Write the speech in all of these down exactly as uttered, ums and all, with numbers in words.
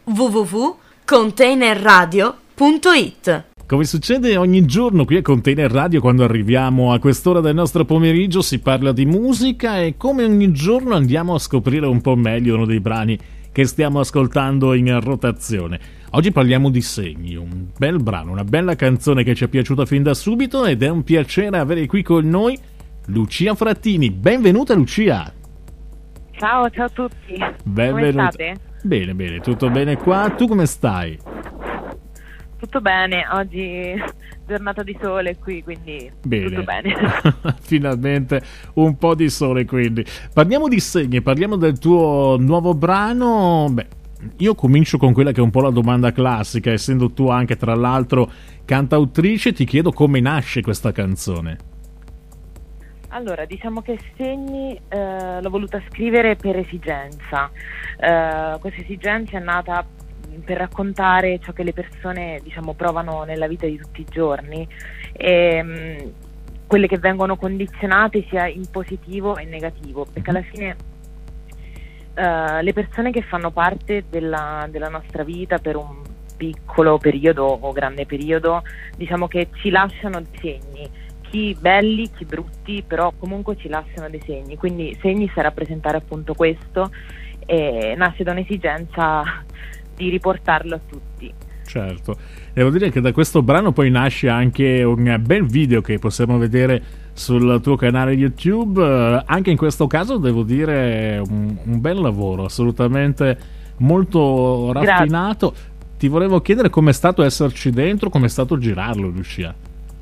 w w w punto container radio punto it. Come succede ogni giorno qui a Container Radio, quando arriviamo a quest'ora del nostro pomeriggio si parla di musica e come ogni giorno andiamo a scoprire un po' meglio uno dei brani che stiamo ascoltando in rotazione. Oggi parliamo di Segni, un bel brano, una bella canzone che ci è piaciuta fin da subito ed è un piacere avere qui con noi Lucia Frattini. Benvenuta Lucia! Ciao, ciao a tutti. Benvenuta. Come state? Bene, bene, tutto bene qua. Tu come stai? Tutto bene, oggi giornata di sole qui, quindi bene. Tutto bene. Finalmente un po' di sole, quindi. Parliamo di Segni, parliamo del tuo nuovo brano. Beh, io comincio con quella che è un po' la domanda classica, essendo tu anche tra l'altro cantautrice, ti chiedo come nasce questa canzone. Allora, diciamo che Segni eh, l'ho voluta scrivere per esigenza. Eh, questa esigenza è nata per raccontare ciò che le persone, diciamo, provano nella vita di tutti i giorni, e mh, quelle che vengono condizionate sia in positivo e in negativo, perché alla fine uh, le persone che fanno parte della, della nostra vita per un piccolo periodo o grande periodo, diciamo che ci lasciano dei segni, chi belli, chi brutti, però comunque ci lasciano dei segni, quindi Segni sa rappresentare appunto questo e nasce da un'esigenza di riportarlo a tutti. Certo, devo dire che da questo brano poi nasce anche un bel video che possiamo vedere sul tuo canale YouTube. Uh, anche in questo caso devo dire un, un bel lavoro, assolutamente molto raffinato. Grazie. Ti volevo chiedere com'è stato esserci dentro, com'è stato girarlo, Lucia.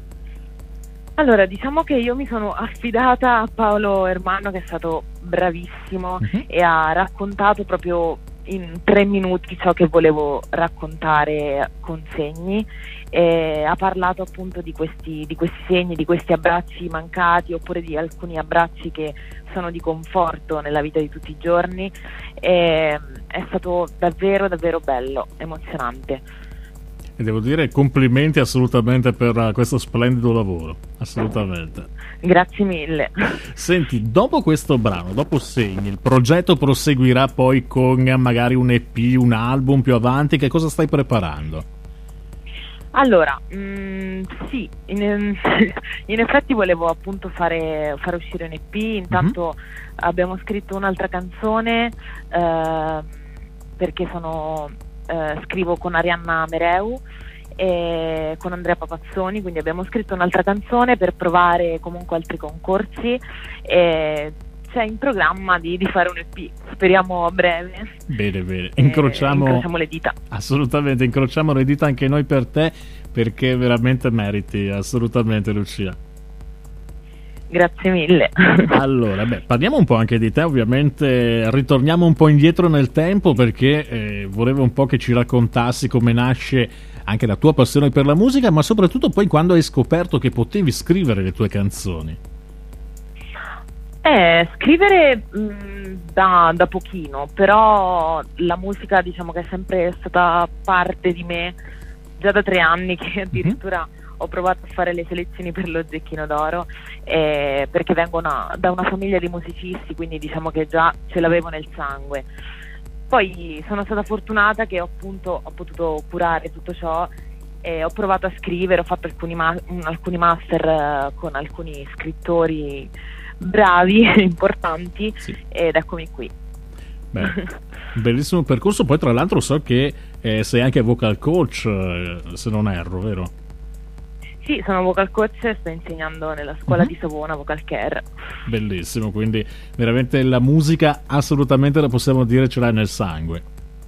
Allora, diciamo che io mi sono affidata a Paolo Ermanno, che è stato bravissimo uh-huh. e ha raccontato proprio in tre minuti ciò che volevo raccontare con Segni, e ha parlato appunto di questi, di questi segni, di questi abbracci mancati oppure di alcuni abbracci che sono di conforto nella vita di tutti i giorni, e è stato davvero davvero bello, emozionante. E devo dire complimenti assolutamente per questo splendido lavoro, assolutamente. Grazie mille. Senti, dopo questo brano, dopo Segni, il progetto proseguirà poi con magari un E P, un album più avanti, che cosa stai preparando? Allora, mh, sì, in, in effetti volevo appunto fare, fare uscire un E P, intanto mm-hmm. abbiamo scritto un'altra canzone, eh, perché sono... Uh, scrivo con Arianna Mereu e con Andrea Papazzoni, quindi abbiamo scritto un'altra canzone per provare comunque altri concorsi, e c'è in programma di, di fare un E P, speriamo a breve. Bene, bene, incrociamo, incrociamo le dita. Assolutamente, incrociamo le dita anche noi per te, perché veramente meriti, assolutamente, Lucia. Grazie mille. Allora, beh, parliamo un po' anche di te, ovviamente ritorniamo un po' indietro nel tempo, perché eh, volevo un po' che ci raccontassi come nasce anche la tua passione per la musica, ma soprattutto poi quando hai scoperto che potevi scrivere le tue canzoni. Eh, scrivere mh, da, da pochino, però la musica diciamo che è sempre stata parte di me già da tre anni, che addirittura... Mm-hmm. Ho provato a fare le selezioni per lo Zecchino d'Oro, eh, perché vengo una, da una famiglia di musicisti, quindi diciamo che già ce l'avevo nel sangue. Poi sono stata fortunata che ho, appunto, ho potuto curare tutto ciò, e ho provato a scrivere, ho fatto alcuni, ma- alcuni master eh, con alcuni scrittori bravi, importanti, sì. Ed eccomi qui. Beh, bellissimo percorso. Poi tra l'altro so che eh, sei anche vocal coach, eh, se non erro, vero? Sì, sono vocal coach e sto insegnando nella scuola uh-huh. di Savona Vocal Care. Bellissimo, quindi veramente la musica assolutamente la possiamo dire ce l'hai nel sangue.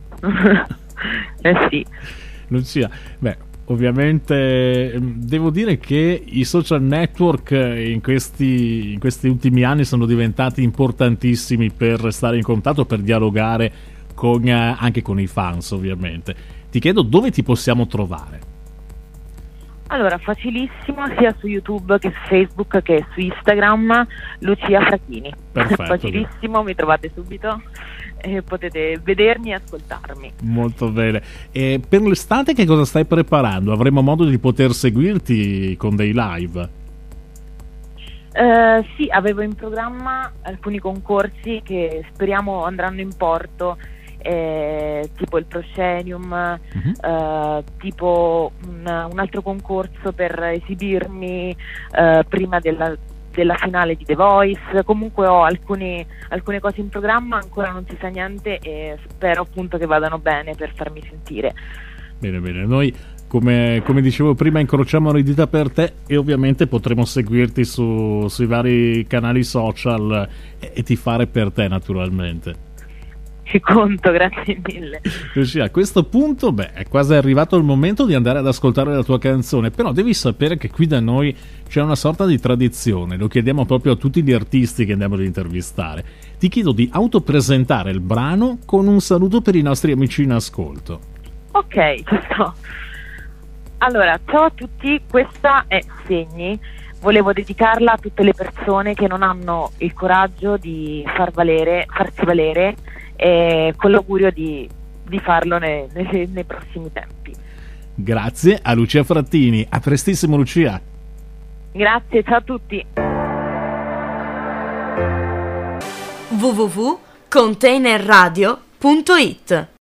Eh sì. Lucia, beh, ovviamente devo dire che i social network in questi, in questi ultimi anni sono diventati importantissimi per restare in contatto, per dialogare con, anche con i fans, ovviamente. Ti chiedo dove ti possiamo trovare. Allora, facilissimo, sia su YouTube che su Facebook che su Instagram, Lucia Frattini. Perfetto. Facilissimo, mi trovate subito e potete vedermi e ascoltarmi. Molto bene. E per l'estate che cosa stai preparando? Avremo modo di poter seguirti con dei live? Uh, sì, avevo in programma alcuni concorsi che speriamo andranno in porto, eh, tipo il Proscenium, Mhm. eh, tipo un, un altro concorso per esibirmi eh, prima della, della finale di The Voice. Comunque ho alcuni, alcune cose in programma, ancora non si sa niente e spero appunto che vadano bene per farmi sentire. Bene, bene, noi come, come dicevo prima incrociamo le dita per te e ovviamente potremo seguirti su, sui vari canali social e, e tifare per te naturalmente. Ci conto, grazie mille. Lucia, a questo punto, beh, è quasi arrivato il momento di andare ad ascoltare la tua canzone, però devi sapere che qui da noi c'è una sorta di tradizione, lo chiediamo proprio a tutti gli artisti che andiamo ad intervistare. Ti chiedo di autopresentare il brano con un saluto per i nostri amici in ascolto. Ok, ci sto. Allora, ciao a tutti, questa è Segni. Volevo dedicarla a tutte le persone che non hanno il coraggio di far valere, farsi valere, e con l'augurio di, di farlo nei, nei, nei prossimi tempi. Grazie a Lucia Frattini, a prestissimo Lucia. Grazie, ciao a tutti. w w w punto containerradio punto it